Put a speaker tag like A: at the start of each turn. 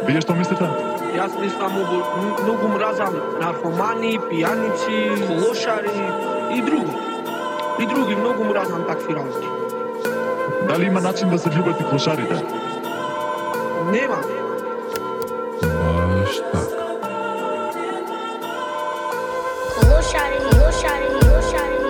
A: Вие што мислите?
B: Јас мислам многу мразам наркомани, пијаници, лошари и други. И други многу мразам такви работи.
A: Дали има начин да се љубат и клошарите?
B: Нема.
C: Баш така.
D: Лошари, лошари, лошари.